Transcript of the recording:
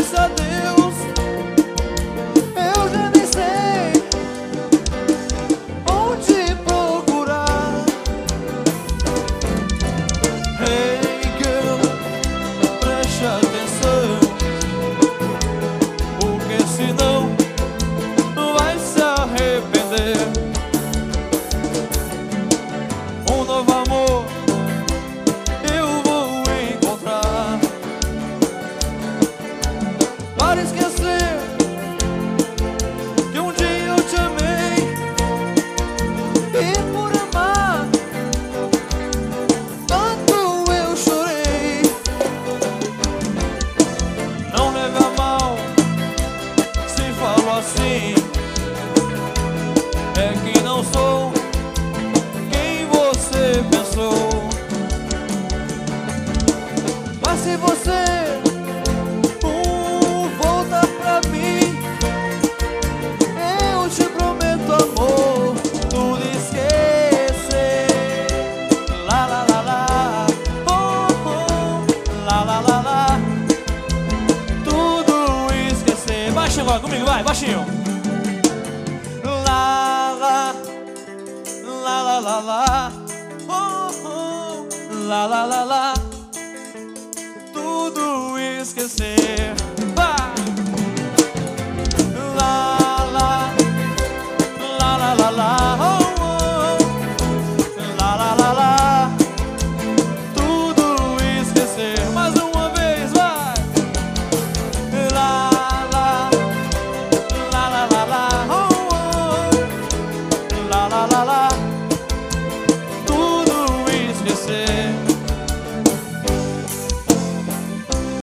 disse adeus, eu já nem sei onde procurar. Hey girl, preste atenção, porque senão vai se arrepender. Um novo amor eu vou encontrar para esquecer que um dia eu te amei. E por amar tanto eu chorei. Não leve a mal se falo assim, é que não sou quem você pensou. Mas se você voltar pra mim, eu te prometo, amor, tudo esquecer. Lá, lá, lá, lá, oh, oh, lá, lá, lá, lá, tudo esquecer. Baixinho agora comigo, vai, baixinho. Lá, lá, lá, lá, lá, lá, oh, oh, lá, lá, lá, lá, tudo esquecer. Vai! Lá, lá, lá, lá, lá, lá, oh, oh, lá, lá, lá, lá, tudo esquecer. Mais uma vez, vai! Lá, lá, lá, lá, lá, lá, oh, oh, lá, lá, lá, lá.